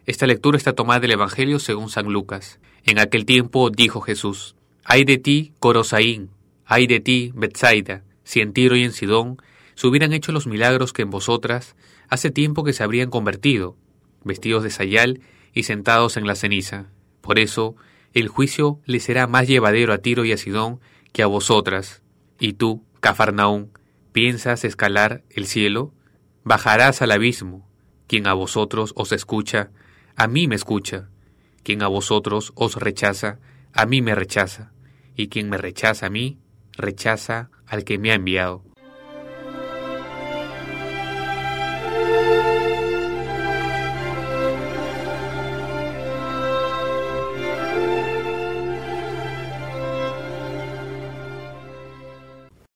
Esta lectura está tomada del Evangelio según San Lucas. En aquel tiempo dijo Jesús: «Ay de ti, Corosaín, ay de ti, Betsaida, si en Tiro y en Sidón se hubieran hecho los milagros que en vosotras, hace tiempo que se habrían convertido, vestidos de sayal y sentados en la ceniza. Por eso, el juicio le será más llevadero a Tiro y a Sidón que a vosotras. Y tú, Cafarnaún, ¿piensas escalar el cielo? Bajarás al abismo. Quien a vosotros os escucha, a mí me escucha. Quien a vosotros os rechaza, a mí me rechaza. Y quien me rechaza a mí, rechaza al que me ha enviado».